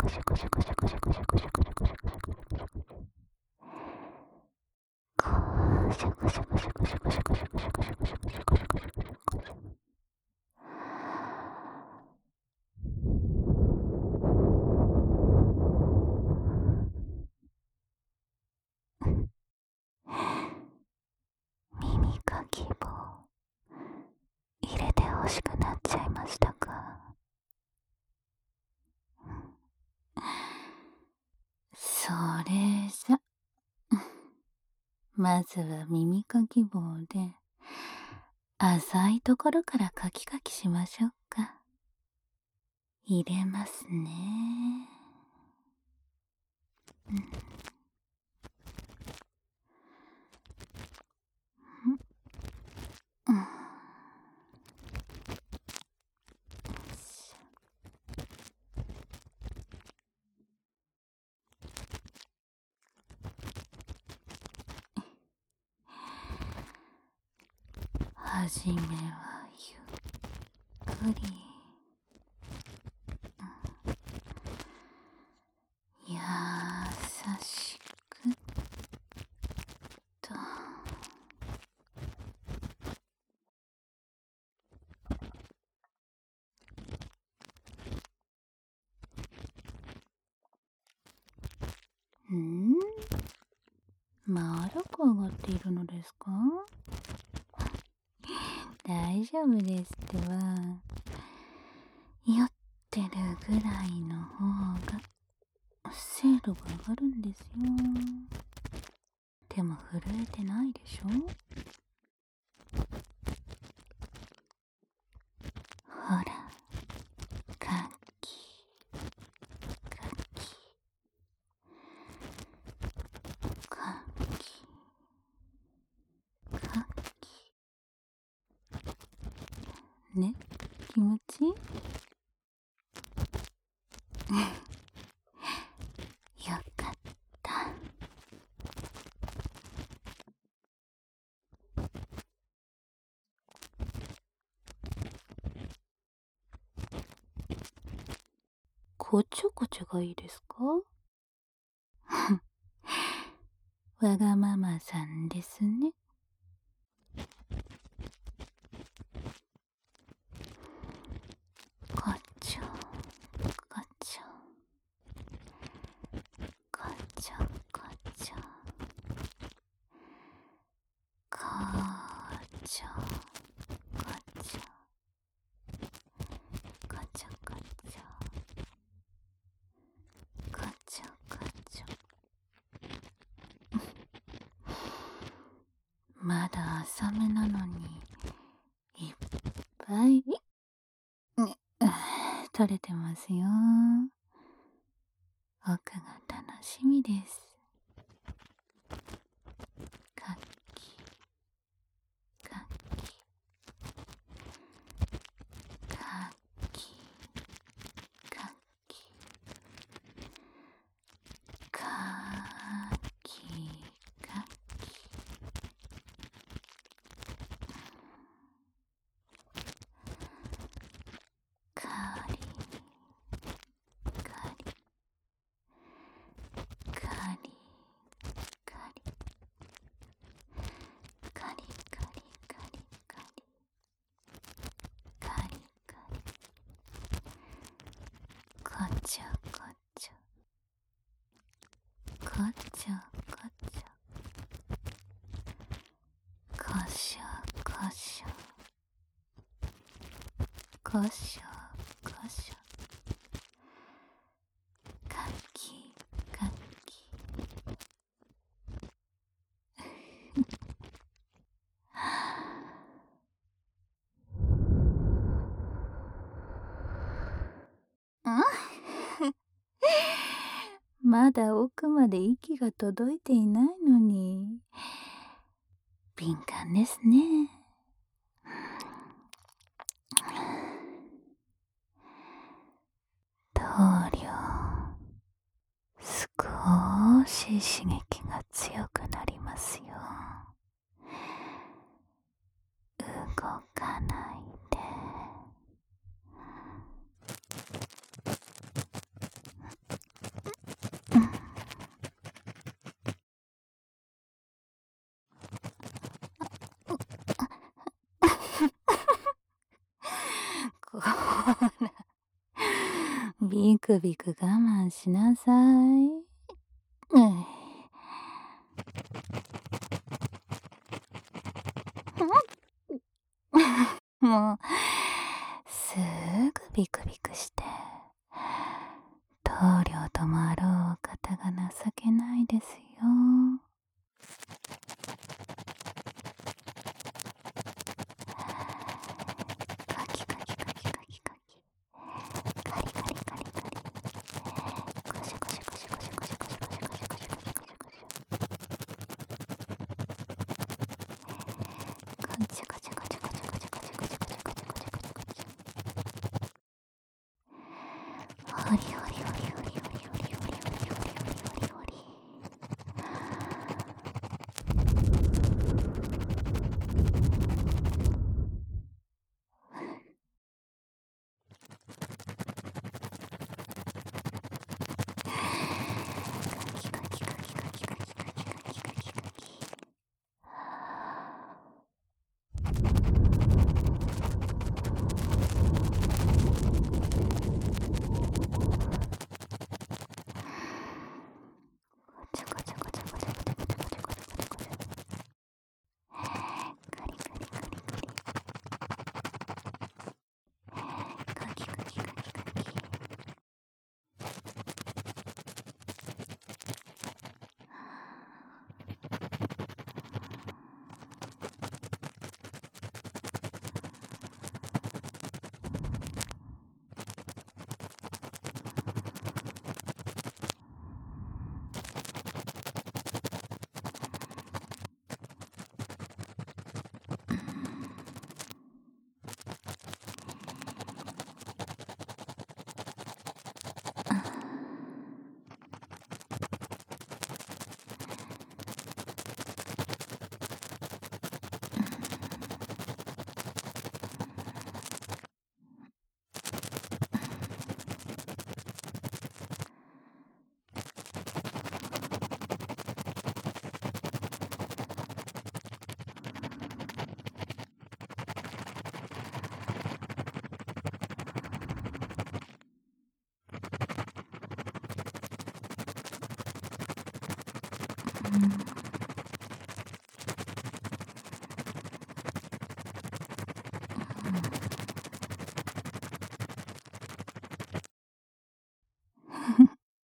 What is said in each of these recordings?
耳かき棒入れて欲しくなっちゃいましたか？それじゃ、まずは耳かき棒で浅いところからカキカキしましょうか。入れますね。うん。はじめはゆっくり、やさしくと。まだく上がっているのですか？大丈夫ですってば。酔ってるぐらいの方が精度が上がるんですよ。でも震えてないでしょ？ほら、カキカキカキカキね、気持ちいい？よかった。こちょこちょがいいですか？わがままさんですね。こちょこちょこちょこちょこちょこちょまだ浅めなのにいっぱい取れてますよ。奥が楽しみです。カッキカッキカッキカッキカッキカッキカリカリカリカリカリカリカリカリカリカリこちょこちょこちょこちょこしょこしょこしょこしょカッキカッキまだ奥まで息が届いていないのに敏感ですね。棟梁、少し刺激が強くなりますよ。動かないで。こら、ビクビク我慢しなさい。もうすぐビクビクして棟梁ともあろう方が情けないですよ。カキカキカキカキカキカリカリカリカリゴシゴシゴシゴシゴシゴシゴシゴシゴシゴシゴシゴシゴシゴチゴチゴチゴチゴチゴチゴチゴチゴチゴチゴチゴチホリホリホリホリホリホリホリホリホリホリホリホリ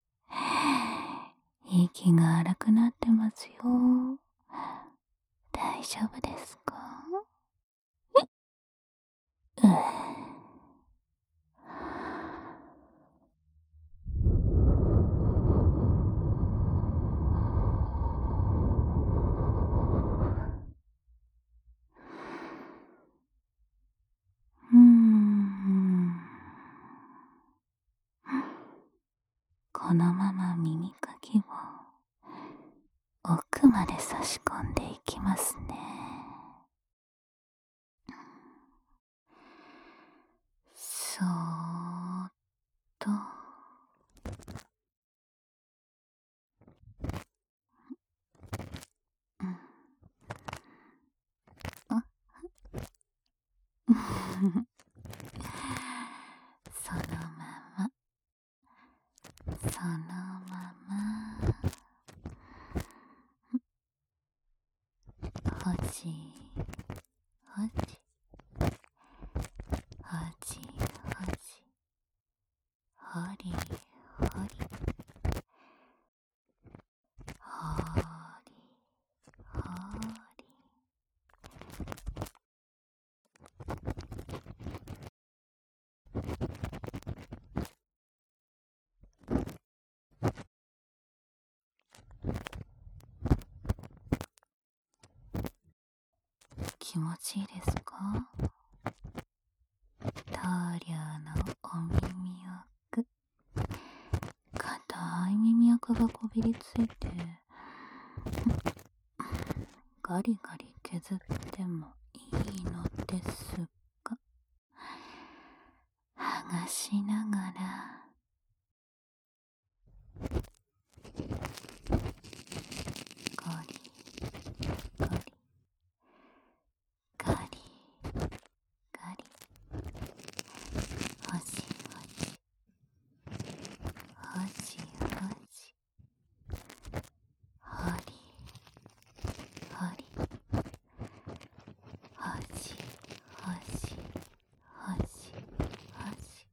息が荒くなってますよ。大大丈夫ですか？うーん。このまま耳かきを奥まで差し込んでいきますね。そーっと。そのまま、そのまま、ほじほじほじほじ、ほりほり、ほりほり。気持ちいいですか？棟梁のお耳奥、硬い耳垢がこびりついて、ガリガリ削ってもいいのですが、剥がしながら、ゴリゴリガリガリ、ほじほじほじほじ、ほりほり、ほじほじほじほじ。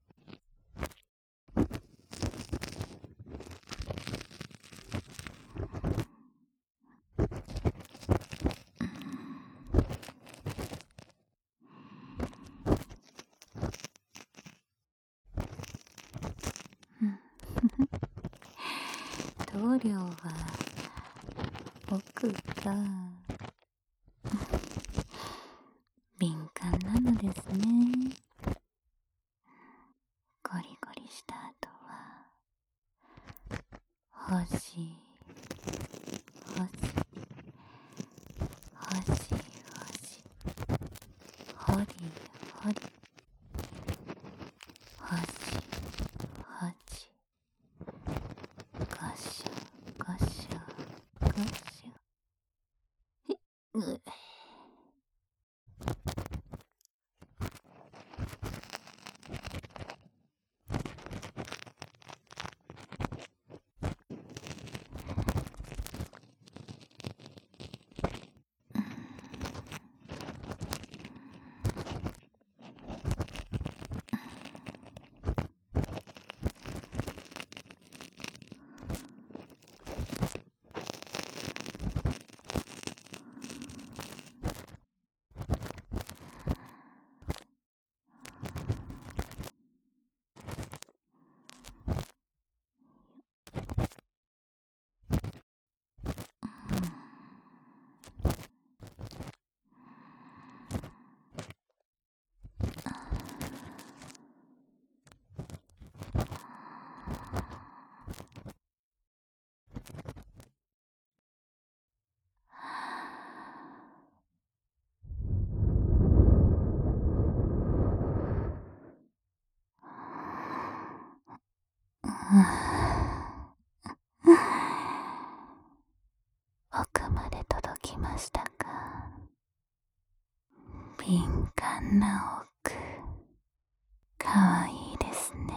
棟梁は僕が敏感なのですね。ゴリゴリした後はほじほじほじほじ、ほりほり、ほじほじ、ゴショゴショゴショ。うっ。奥まで届きましたか？敏感な奥、かわいいですね。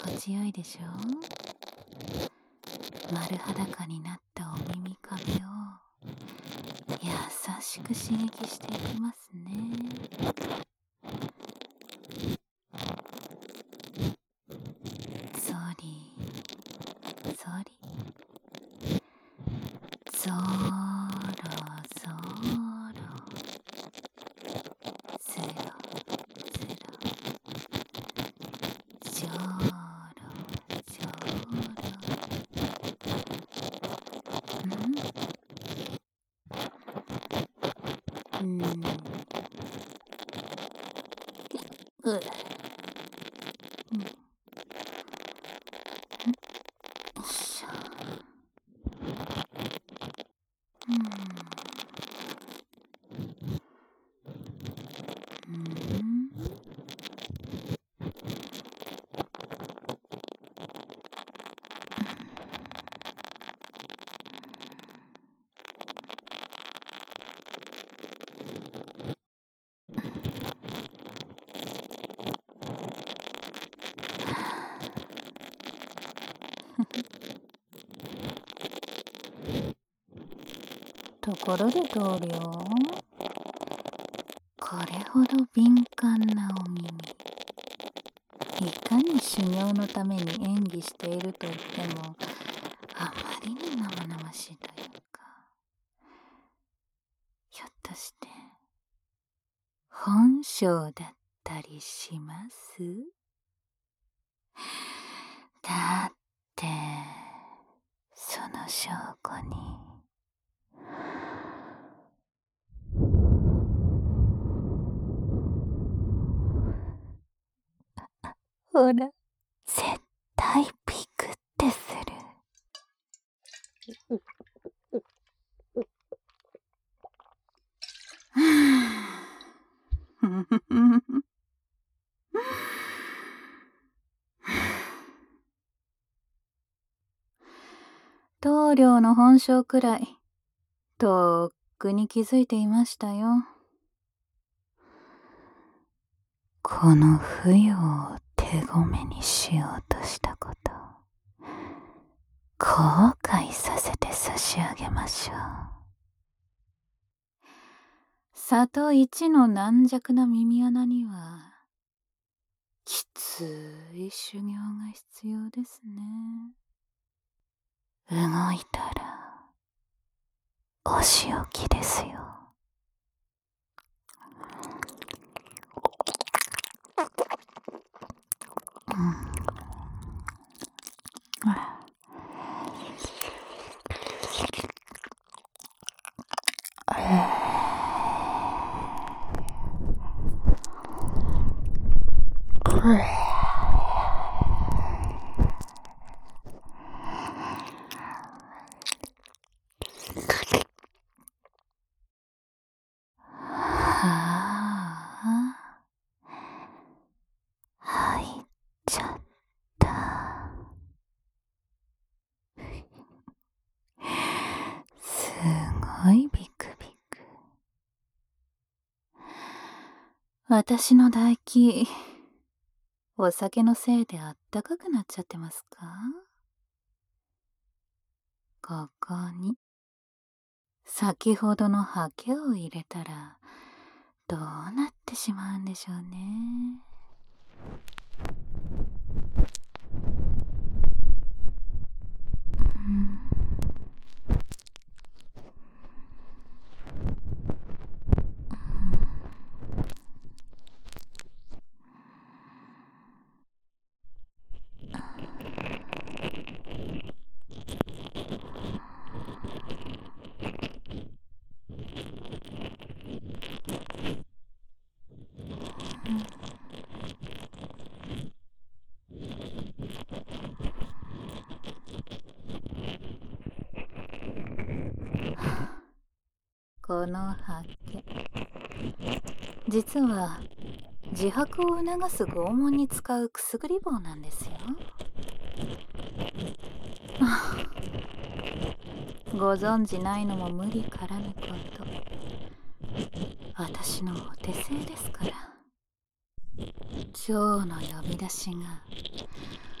強いでしょ。丸裸になったお耳壁を優しく刺激していきますね。そりそり、ぞろぞろ、ずろずろ、じょろじょろ。ところで棟梁、これほど敏感なお耳、いかに修行のために演技していると言ってもあまりに生々しいというか、ひょっとして本性だったりします？だってその証拠にほら、絶対ピクってする。棟梁の本性くらいとっくに気づいていましたよ。この不要を手ごめにしようとしたこと、後悔させて差し上げましょう。里一の軟弱な耳穴にはきつい修行が必要ですね。動いたらお仕置きですよ。入っちゃった。すごいビクビク。私の唾液、お酒のせいであったかくなっちゃってますか？ここに先ほどのハケを入れたらどうなってしまうんでしょうね。このハケ、実は自白を促す拷問に使うくすぐり棒なんですよ。ご存じないのも無理からぬこと。私のお手製ですから。今日の呼び出しが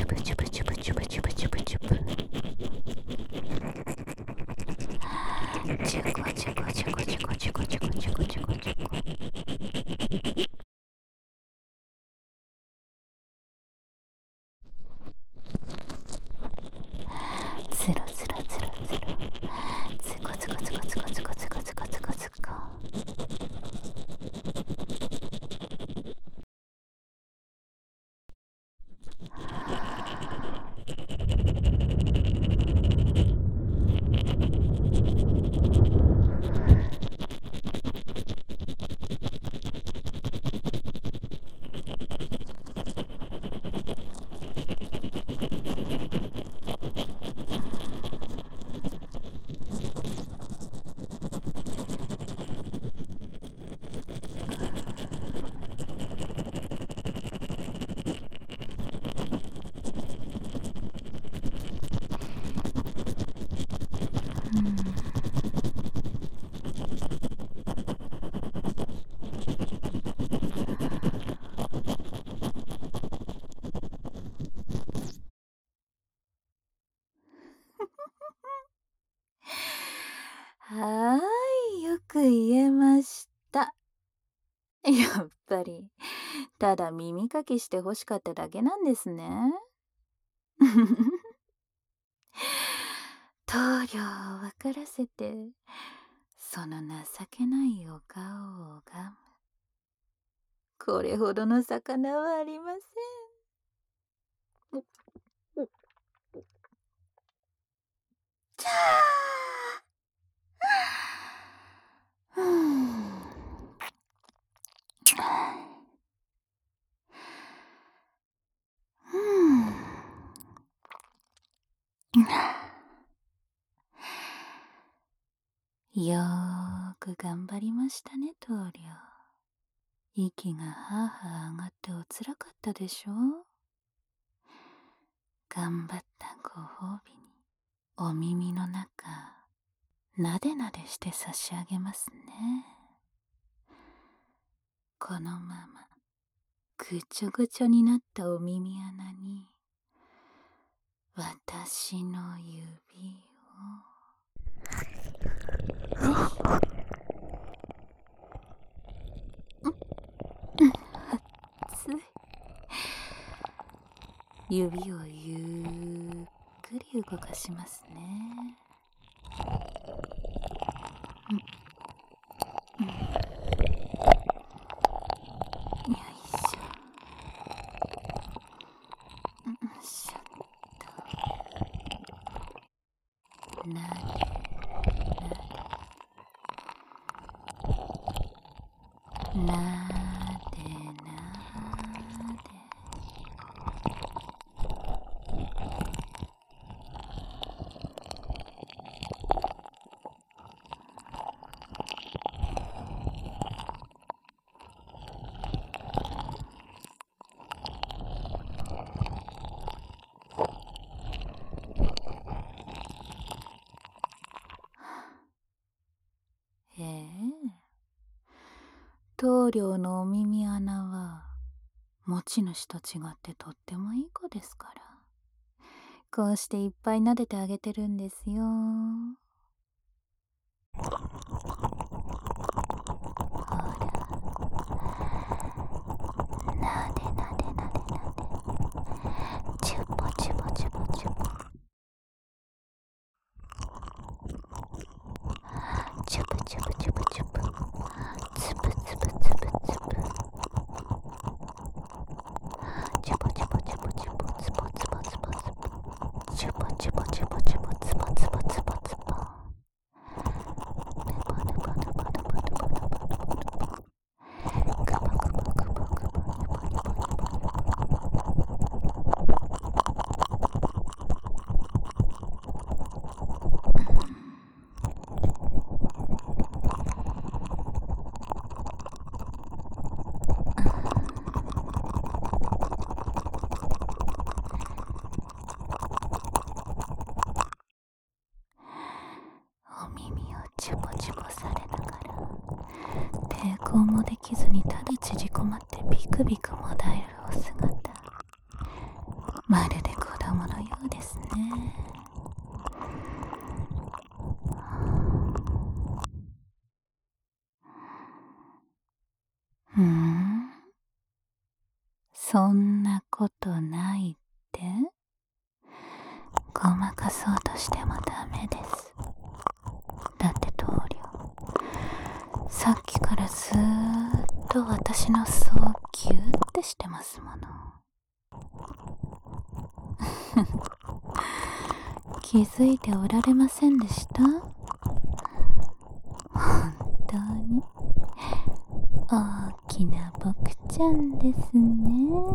チュブチュブチュブチュブチュブチュブチュブチュコチュコチュコチュコチュコチュコチュコチュコチュコスロスロスロスロツコツコツコツコツコツコツコツコツコはーい、よく言えました。やっぱり、ただ耳かきして欲しかっただけなんですね。棟梁を分からせて、その情けないお顔を拝む。これほどの魚はありません。じゃあ、よーく頑張りましたね、棟梁。息がはあはあ上がっておつらかったでしょ。頑張ったご褒美にお耳の中なでなでして差し上げますね。このままぐちょぐちょになったお耳穴に私の指を熱い。指をゆっくり動かしますね。よいしょ。しょっとなでなでなで棟梁のお耳穴は持ち主と違ってとってもいい子ですから、こうしていっぱい撫でてあげてるんですよ。ほら、なでなでなでなで、チュポチュポチュポチュポ、チュプチュプチュプチュプ、ツプツプツプツプ、チュポチュポチュポチュポ、ツポツポツポツポ。 抗もできずにただ縮こまってビクビクもだえるお姿、まるで子供のようですね。そんなことないって？ごまかそうとしてもダメです。だって棟梁、さっきからずーっと私の裾をギューってしてますもの。気づいておられませんでした？本当に大きな僕ちゃんですね。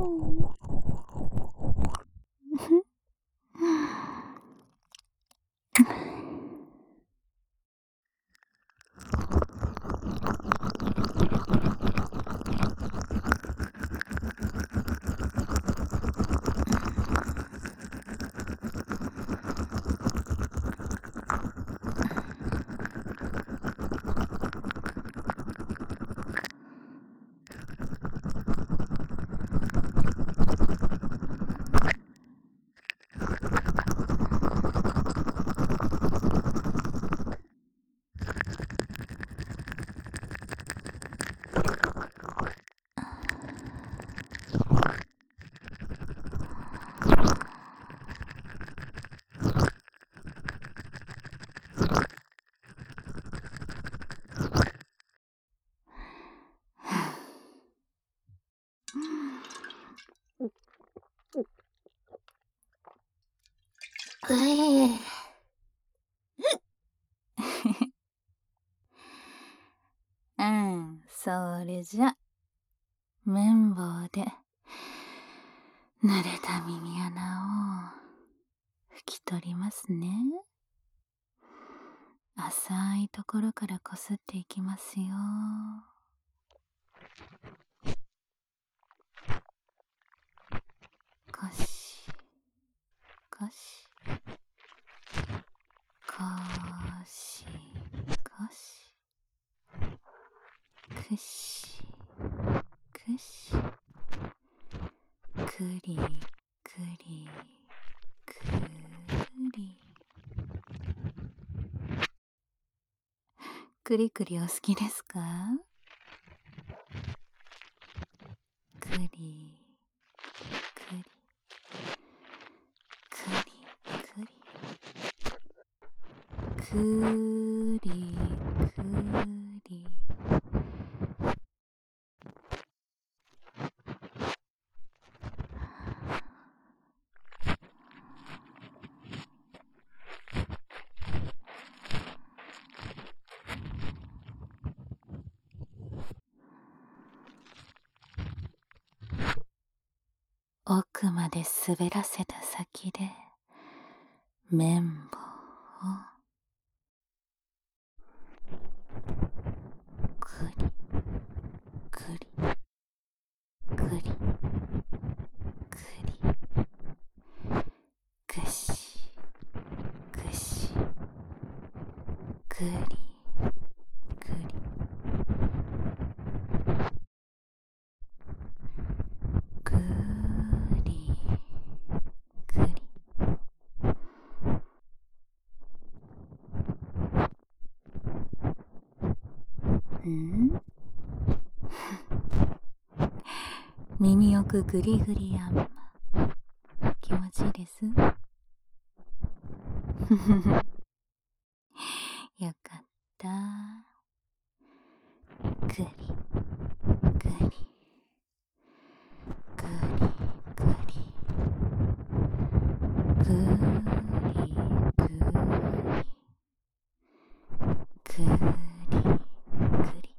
それじゃ綿棒で濡れた耳穴を拭き取りますね。浅いところからこすっていきますよ。ゴシゴシゴシゴシ、くしくし、くりくりくり。くりくりお好きですか？くりくりくりくりくり。奥まで滑らせた先で綿棒をくりくりくりくり、ぐしぐし、くりくりくりくり。耳奥グリグリあんま気持ちいいです。よかった。ぐりぐりぐりぐりぐりぐりぐりぐり。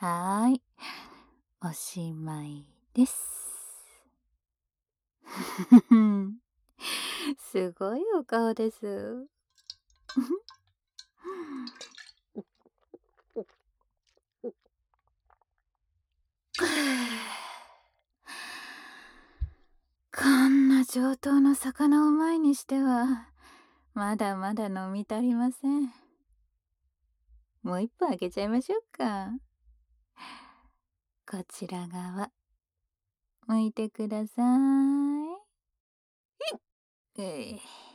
はーい、おしまいです。すごいお顔です。こんな上等の魚を前にしては、まだまだ飲み足りません。もう一本あげちゃいましょうか。こちら側、向いてください。えい。